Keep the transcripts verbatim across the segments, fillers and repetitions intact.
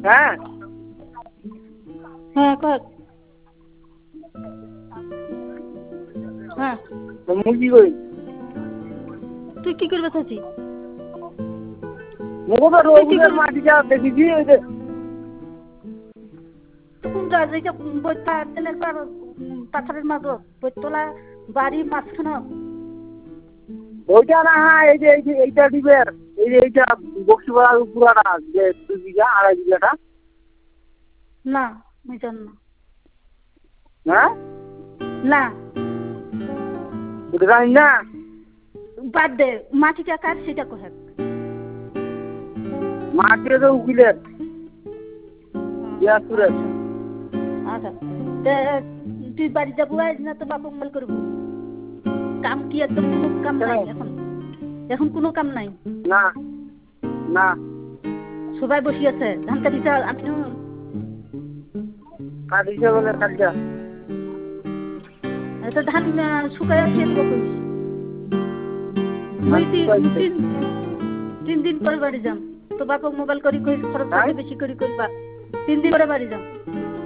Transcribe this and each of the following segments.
হ্যাঁ হ্যাঁ কর হ্যাঁ মুরগি কই তুই কি করবে থাকি মুখে রোগের মাটিটা দেখেছি ওই যে কোনটা যেটা বইটা তেলের পার পাথরের মাঝ বইতলা বাড়ি মাঝখানে ওইটা না এই যে এই যে এইটা দিবের এই যে এইটা বক্সিপাড়ার পুরাটা যে দুই বিঘা আড়াই বিঘাটা না আমি জানি না হ্যাঁ না ওটা জানি না বাদ দে মাটিটা কার সেটা কহে মাটিটা তো উকিলের ইয়াসুরের আচ্ছা তুই বাড়ি যাবো আজ না তো বাপ মঙ্গল করবো কাম কি একদম কোনো কাম নাই এখন এখন কোনো কাম নাই না না সবাই বসে আছে ধান কাটিছে আমি কাটিছে বলে কাটিছা তো ধান শুকায় খেয়ে দেবো তিন তিন দিন পরে বাড়ি যাম তো বাপ মোবাইল করি কই খরচ বেশি করি করবা তিন দিন পরে বাড়ি যাম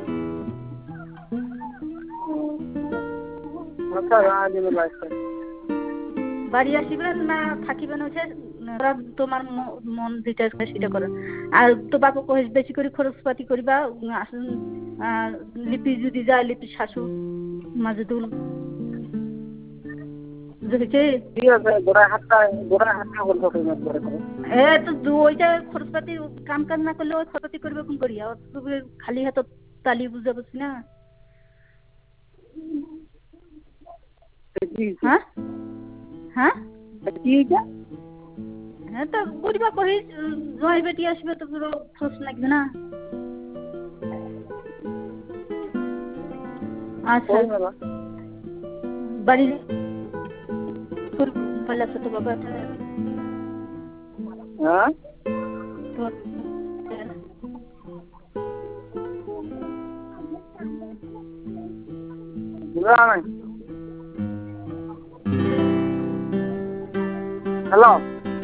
বাড়ি আসিবেন না থাকিবেন হচ্ছে তোমার মন যেটা সেটা করে আর তো বাপু কহে বেশি করে খরচপাতি করিবা আসুন লিপি যদি যায় লিপি শাশু মাঝে দুল ওইটা খরচপাতি কাম কাজ না করলে ওই খরচপাতি করবে কোন করি খালি হাত তালি বুঝা বসি না হ্যাঁ হ্যাঁ হ্যাঁ তো বুঝবা কহি জয় বেটি আসবে তো পুরো খরচ লাগবে না আচ্ছা বাড়ি ভালো আছে তো বাবা হ্যাঁ হ্যালো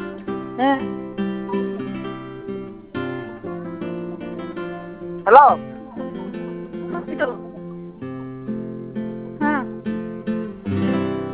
হ্যাঁ হ্যালো